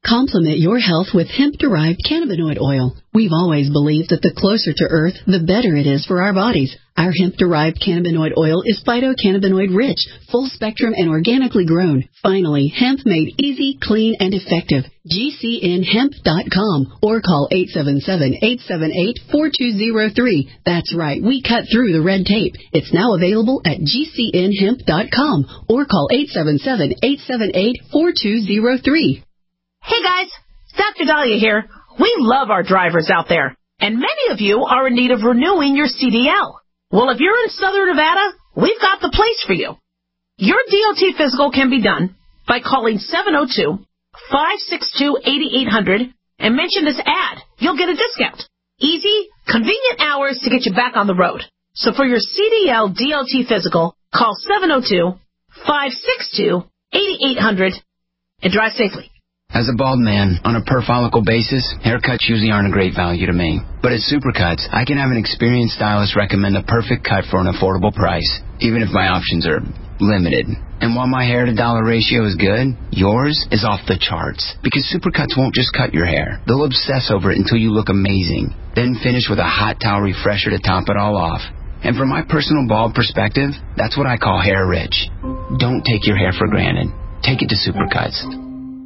Complement your health with hemp-derived cannabinoid oil. We've always believed that the closer to Earth, the better it is for our bodies. Our hemp-derived cannabinoid oil is phytocannabinoid rich, full spectrum, and organically grown. Finally, hemp made easy, clean, and effective. G C N hemp dot com or call eight seven seven, eight seven eight, four two zero three. That's right, we cut through the red tape. It's now available at G C N hemp dot com or call eight seven seven, eight seven eight, four two zero three. Hey guys, Doctor Dahlia here. We love our drivers out there, and many of you are in need of renewing your C D L. Well, if you're in Southern Nevada, we've got the place for you. Your D O T physical can be done by calling seven oh two, five six two, eight eight hundred and mention this ad. You'll get a discount. Easy, convenient hours to get you back on the road. So for your C D L D O T physical, call seven oh two, five six two, eight eight hundred and drive safely. As a bald man, on a per-follicle basis, haircuts usually aren't a great value to me. But at Supercuts, I can have an experienced stylist recommend the perfect cut for an affordable price, even if my options are limited. And while my hair-to-dollar ratio is good, yours is off the charts. Because Supercuts won't just cut your hair. They'll obsess over it until you look amazing. Then finish with a hot towel refresher to top it all off. And from my personal bald perspective, that's what I call hair rich. Don't take your hair for granted. Take it to Supercuts.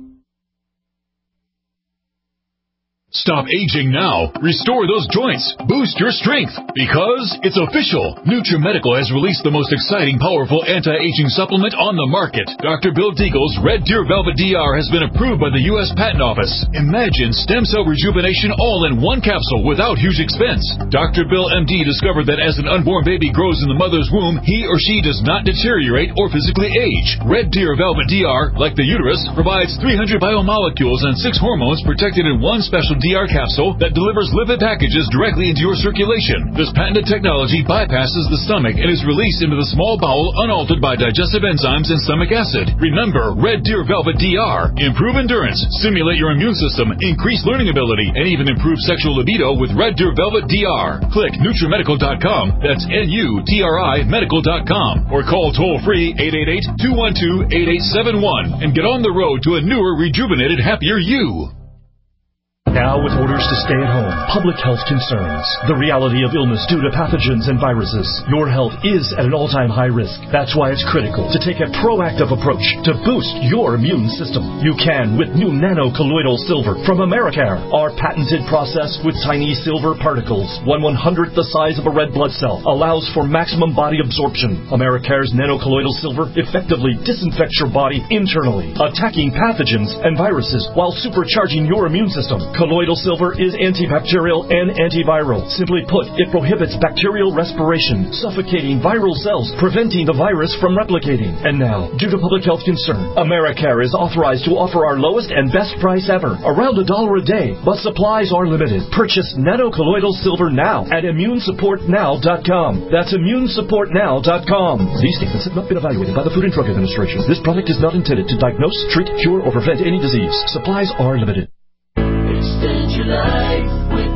Stop aging now. Restore those joints. Boost your strength. Because it's official. NutriMedical has released the most exciting, powerful anti-aging supplement on the market. Doctor Bill Deagle's Red Deer Velvet D R has been approved by the U S Patent Office. Imagine stem cell rejuvenation all in one capsule without huge expense. Doctor Bill M D discovered that as an unborn baby grows in the mother's womb, he or she does not deteriorate or physically age. Red Deer Velvet D R, like the uterus, provides three hundred biomolecules and six hormones protected in one special D R capsule that delivers lipid packages directly into your circulation. This patented technology bypasses the stomach and is released into the small bowel unaltered by digestive enzymes and stomach acid. Remember, Red Deer Velvet D R. Improve endurance, stimulate your immune system, increase learning ability, and even improve sexual libido with Red Deer Velvet D R. Click NutriMedical dot com. That's N U T R I medical dot com. Or call toll-free eight eight eight, two one two, eight eight seven one and get on the road to a newer, rejuvenated, happier you. Now with orders to stay at home, public health concerns, the reality of illness due to pathogens and viruses, your health is at an all-time high risk. That's why it's critical to take a proactive approach to boost your immune system. You can with new nano-colloidal silver from Americare. Our patented process with tiny silver particles, one one-hundredth the size of a red blood cell, allows for maximum body absorption. Americare's nano-colloidal silver effectively disinfects your body internally, attacking pathogens and viruses while supercharging your immune system. Colloidal silver is antibacterial and antiviral. Simply put, it prohibits bacterial respiration, suffocating viral cells, preventing the virus from replicating. And now, due to public health concern, Americare is authorized to offer our lowest and best price ever, around a dollar a day, but supplies are limited. Purchase nano-colloidal silver now at immune support now dot com. That's immune support now dot com. These statements have not been evaluated by the Food and Drug Administration. This product is not intended to diagnose, treat, cure, or prevent any disease. Supplies are limited. Extend your life with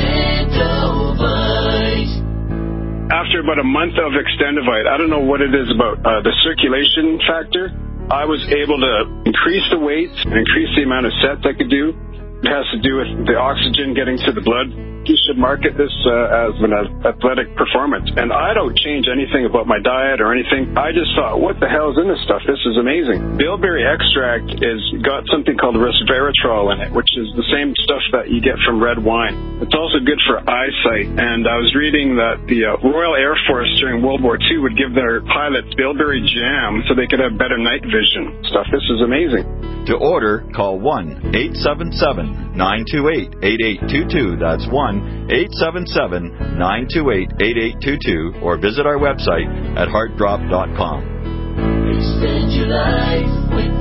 Extendovite. After about a month of Extendovite, I don't know what it is about uh, the circulation factor. I was able to increase the weight and increase the amount of sets I could do. It has to do with the oxygen getting to the blood. You should market this uh, as an athletic performance. And I don't change anything about my diet or anything. I just thought, what the hell is in this stuff? This is amazing. Bilberry extract is got something called resveratrol in it, which is the same stuff that you get from red wine. It's also good for eyesight. And I was reading that the uh, Royal Air Force during World War Two would give their pilots Bilberry jam so they could have better night vision. Stuff. This is amazing. To order, call one eight seven seven, nine two eight, eight eight two two. That's one eight seven seven, nine two eight, eight eight two two. Or visit our website at heart drop dot com. Extend your life with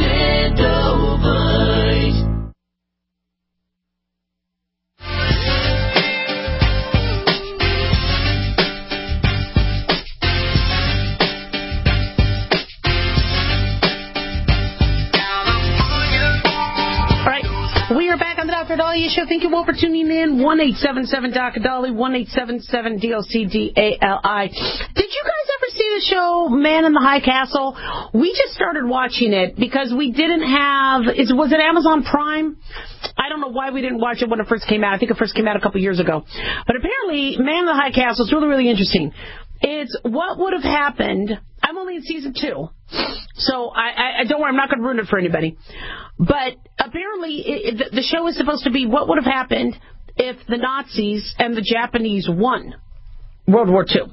Extendovite. We are back on the Doctor Dahlia Show. Thank you all for tuning in. one eight seven seven D O C Dolly, one eight seven seven D O C D A L I. Did you guys ever see see the show Man in the High Castle? We just started watching it because we didn't have, is, was it Amazon Prime? I don't know why we didn't watch it when it first came out. I think it first came out a couple years ago. But apparently, Man in the High Castle is really, really interesting. It's what would have happened. I'm only in season two, so I, I don't worry, I'm not going to ruin it for anybody. But apparently, it, it, the show is supposed to be what would have happened if the Nazis and the Japanese won World War Two.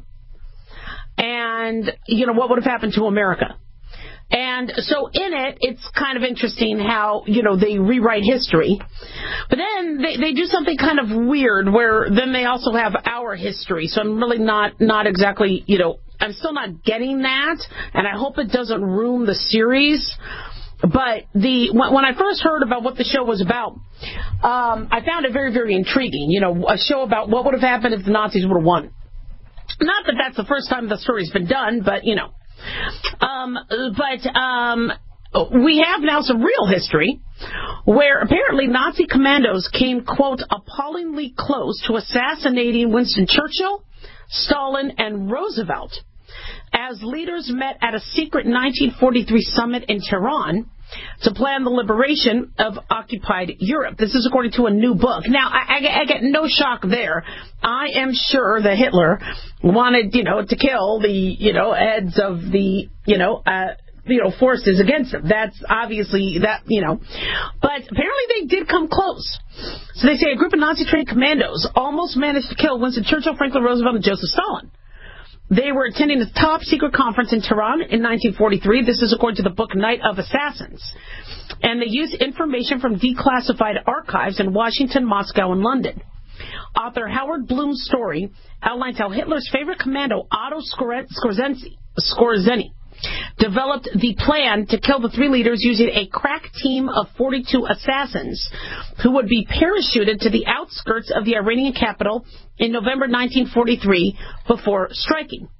And, you know, what would have happened to America. And so in it, it's kind of interesting how, you know, they rewrite history. But then they, they do something kind of weird where then they also have our history. So I'm really not, not exactly, you know, I'm still not getting that. And I hope it doesn't ruin the series. But the when I first heard about what the show was about, um, I found it very, very intriguing. You know, a show about what would have happened if the Nazis would have won. Not that that's the first time the story's been done, but, you know. Um, but um, we have now some real history where apparently Nazi commandos came, quote, appallingly close to assassinating Winston Churchill, Stalin, and Roosevelt as leaders met at a secret nineteen forty-three summit in Tehran to plan the liberation of occupied Europe. This is according to a new book. Now, I, I, I get no shock there. I am sure that Hitler wanted, you know, to kill the, you know, heads of the, you know, uh, you know, forces against him. That's obviously that, you know. But apparently they did come close. So they say a group of Nazi-trained commandos almost managed to kill Winston Churchill, Franklin Roosevelt, and Joseph Stalin. They were attending a top-secret conference in Tehran in nineteen forty-three. This is according to the book Night of Assassins. And they used information from declassified archives in Washington, Moscow, and London. Author Howard Bloom's story outlines how Hitler's favorite commando, Otto Skorzeny, Skorzeny, developed the plan to kill the three leaders using a crack team of forty-two assassins who would be parachuted to the outskirts of the Iranian capital in November nineteen forty-three before striking.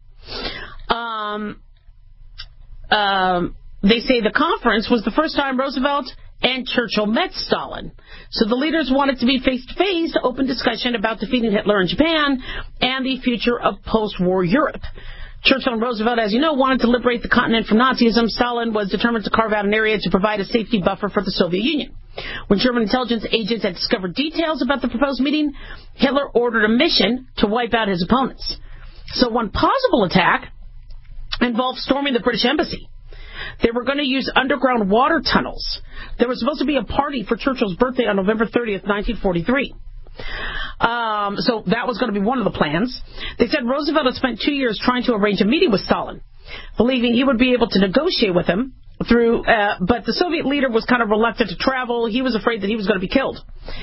Um, um, they say the conference was the first time Roosevelt and Churchill met Stalin. So the leaders wanted to be face-to-face to open discussion about defeating Hitler in Japan and the future of post-war Europe. Churchill and Roosevelt, as you know, wanted to liberate the continent from Nazism. Stalin was determined to carve out an area to provide a safety buffer for the Soviet Union. When German intelligence agents had discovered details about the proposed meeting, Hitler ordered a mission to wipe out his opponents. So one possible attack involved storming the British embassy. They were going to use underground water tunnels. There was supposed to be a party for Churchill's birthday on November thirtieth, nineteen forty-three. Um, so that was going to be one of the plans. They said Roosevelt had spent two years trying to arrange a meeting with Stalin, believing he would be able to negotiate with him through, uh, but the Soviet leader was kind of reluctant to travel. He was afraid that he was going to be killed.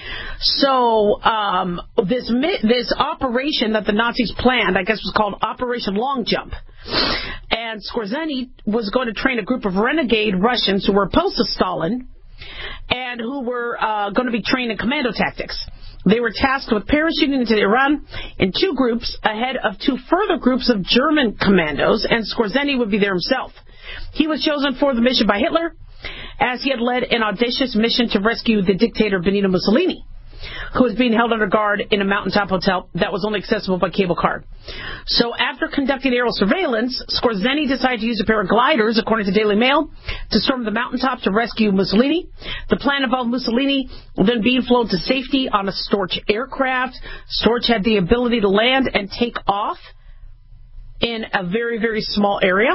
So um, this this operation that the Nazis planned, I guess, was called Operation Long Jump. And Skorzeny was going to train a group of renegade Russians who were opposed to Stalin and who were uh, going to be trained in commando tactics. They were tasked with parachuting into Iran in two groups ahead of two further groups of German commandos, and Skorzeny would be there himself. He was chosen for the mission by Hitler, as he had led an audacious mission to rescue the dictator Benito Mussolini, who was being held under guard in a mountaintop hotel that was only accessible by cable car. So after conducting aerial surveillance, Skorzeny decided to use a pair of gliders, according to Daily Mail, to storm the mountaintop to rescue Mussolini. The plan involved Mussolini then being flown to safety on a Storch aircraft. Storch had the ability to land and take off in a very, very small area.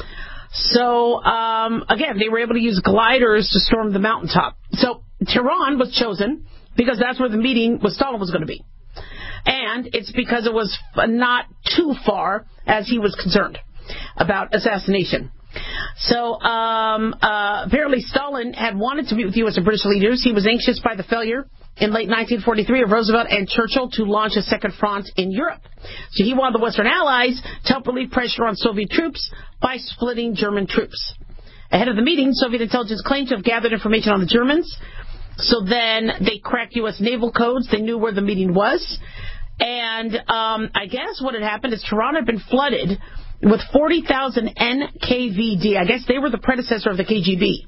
So, um, again, they were able to use gliders to storm the mountaintop. So Tehran was chosen because that's where the meeting with Stalin was going to be. And it's because it was not too far, as he was concerned about assassination. So um, uh, apparently Stalin had wanted to meet with U S and British leaders. He was anxious by the failure in late nineteen forty-three of Roosevelt and Churchill to launch a second front in Europe. So he wanted the Western Allies to help relieve pressure on Soviet troops by splitting German troops. Ahead of the meeting, Soviet intelligence claimed to have gathered information on the Germans. So then they cracked U S naval codes. They knew where the meeting was. And um, I guess what had happened is Tehran had been flooded with forty thousand N K V D. I guess they were the predecessor of the K G B.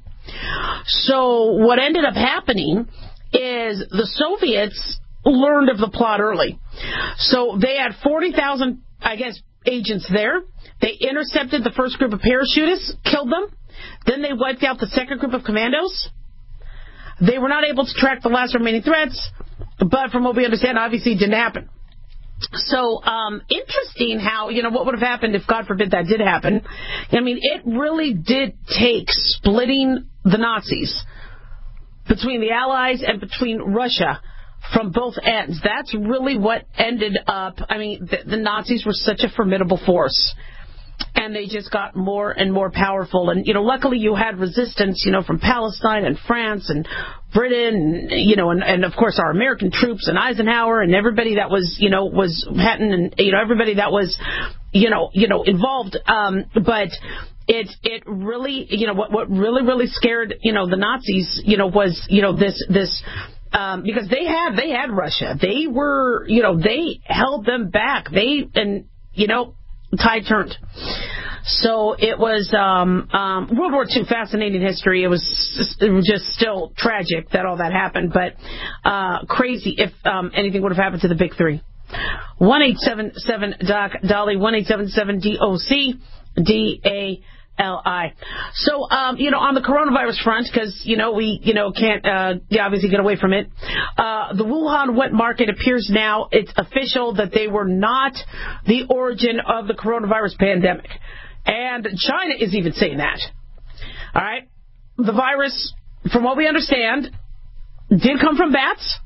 So what ended up happening is the Soviets learned of the plot early. So they had forty thousand, I guess, agents there. They intercepted the first group of parachutists, killed them. Then they wiped out the second group of commandos. They were not able to track the last remaining threats, but from what we understand, obviously it didn't happen. So, um, interesting how, you know, what would have happened if, God forbid, that did happen. I mean, it really did take splitting the Nazis between the Allies and between Russia from both ends. That's really what ended up, I mean, the, the Nazis were such a formidable force. And they just got more and more powerful. And, you know, luckily you had resistance, you know, from Palestine and France and Britain, and, you know, and, and, of course, our American troops and Eisenhower and everybody that was, you know, was Patton and, you know, everybody that was, you know, you know, involved. Um, but it it really, you know, what, what really, really scared, you know, the Nazis, you know, was, you know, this, this, um, because they had, they had Russia. They were, you know, they held them back. They, and, you know, tide turned. So it was um, um, World War Two, fascinating history. It was, it was just still tragic that all that happened, but uh, crazy if um, anything would have happened to the big three. one eight seven seven D O C, Dolly, one eight seven seven D O C D A L I. So, um, you know, on the coronavirus front, because, you know, we, you know, can't uh, obviously get away from it, uh, the Wuhan wet market appears now, it's official that they were not the origin of the coronavirus pandemic. And China is even saying that. All right? The virus, from what we understand, did come from bats.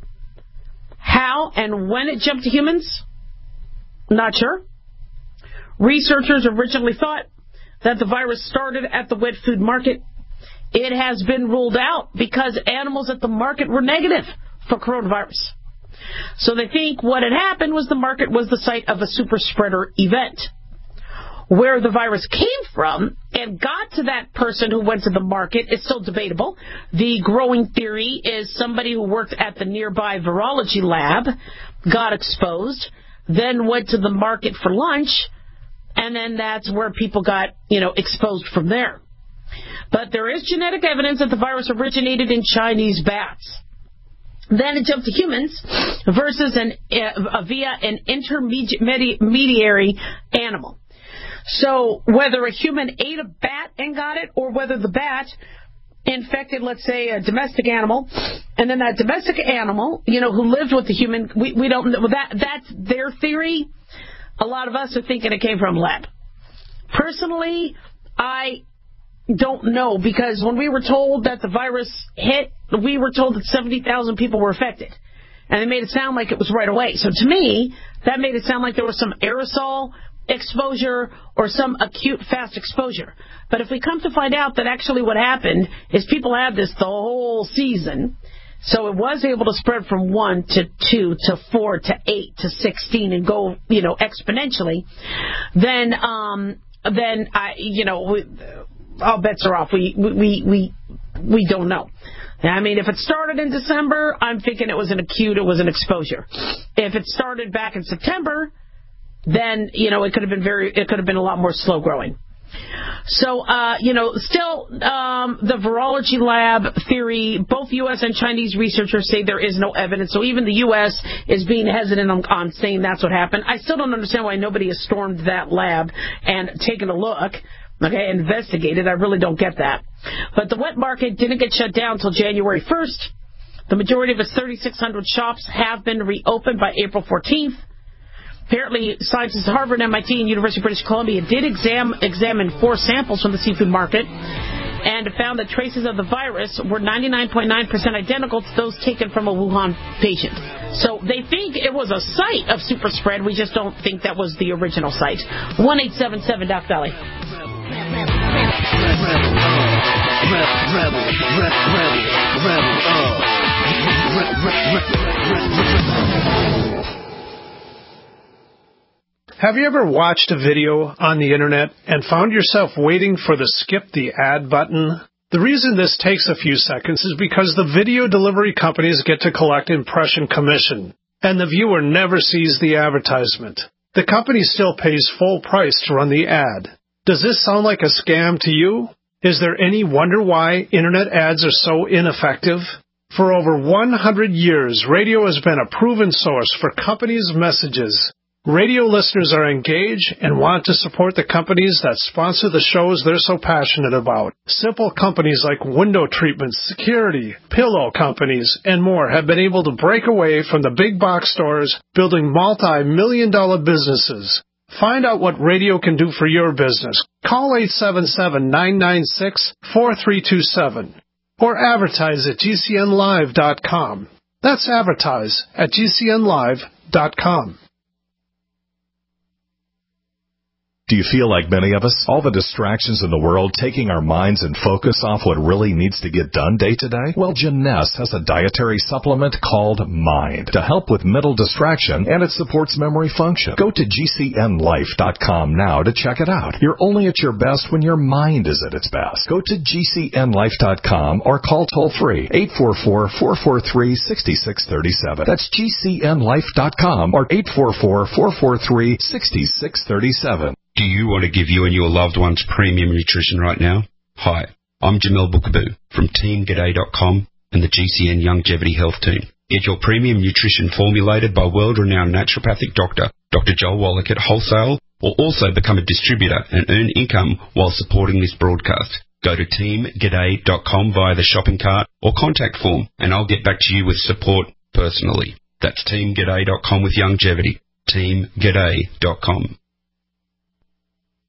How and when it jumped to humans? Not sure. Researchers originally thought that the virus started at the wet food market. It has been ruled out because animals at the market were negative for coronavirus. So they think what had happened was the market was the site of a super spreader event. Where the virus came from and got to that person who went to the market is still debatable. The growing theory is somebody who worked at the nearby virology lab got exposed, then went to the market for lunch, and then that's where people got, you know, exposed from there. But there is genetic evidence that the virus originated in Chinese bats. Then it jumped to humans versus an uh, via an intermediary animal. So whether a human ate a bat and got it, or whether the bat infected, let's say, a domestic animal, and then that domestic animal, you know, who lived with the human, we, we don't know. That, that's their theory. A lot of us are thinking it came from lab. Personally, I don't know, because when we were told that the virus hit, we were told that seventy thousand people were affected. And they made it sound like it was right away. So to me, that made it sound like there was some aerosol exposure or some acute fast exposure. But if we come to find out that actually what happened is people had this the whole season, so it was able to spread from one to two to four to eight to sixteen and go, you know, exponentially, then um, then I, you know, we, all bets are off. We we we we don't know. I mean, if it started in December, I'm thinking it was an acute, it was an exposure. If it started back in September, then, you know, it could have been very, it could have been a lot more slow growing. So, uh, you know, still, um, the virology lab theory, both U S and Chinese researchers say there is no evidence. So even the U S is being hesitant on, on saying that's what happened. I still don't understand why nobody has stormed that lab and taken a look, okay, investigated. I really don't get that. But the wet market didn't get shut down until January first. The majority of its thirty-six hundred shops have been reopened by April fourteenth. Apparently, scientists at Harvard, M I T, and University of British Columbia did exam, examine four samples from the seafood market and found that traces of the virus were ninety-nine point nine percent identical to those taken from a Wuhan patient. So they think it was a site of super spread. We just don't think that was the original site. one eight seven seven Doc Dolly. Have you ever watched a video on the internet and found yourself waiting for the skip the ad button? The reason this takes a few seconds is because the video delivery companies get to collect impression commission, and the viewer never sees the advertisement. The company still pays full price to run the ad. Does this sound like a scam to you? Is there any wonder why internet ads are so ineffective? For over one hundred years, radio has been a proven source for companies' messages. Radio listeners are engaged and want to support the companies that sponsor the shows they're so passionate about. Simple companies like window treatments, security, pillow companies, and more have been able to break away from the big box stores, building multi-million dollar businesses. Find out what radio can do for your business. Call eight seven seven, nine nine six, four three two seven or advertise at G C N live dot com. That's advertise at G C N live dot com. Do you feel like many of us? All the distractions in the world taking our minds and focus off what really needs to get done day to day? Well, Jeunesse has a dietary supplement called Mind to help with mental distraction, and it supports memory function. Go to G C N life dot com now to check it out. You're only at your best when your mind is at its best. Go to G C N life dot com or call toll-free eight four four, four four three, six six three seven. That's G C N life dot com or eight four four, four four three, six six three seven. Do you want to give you and your loved ones premium nutrition right now? Hi, I'm Jamel Bookaboo from Team G'day dot com and the G C N Longevity Health Team. Get your premium nutrition formulated by world-renowned naturopathic doctor, Doctor Joel Wallach at wholesale, or also become a distributor and earn income while supporting this broadcast. Go to Team G'day dot com via the shopping cart or contact form, and I'll get back to you with support personally. That's Team G'day dot com with longevity. Team G'day dot com.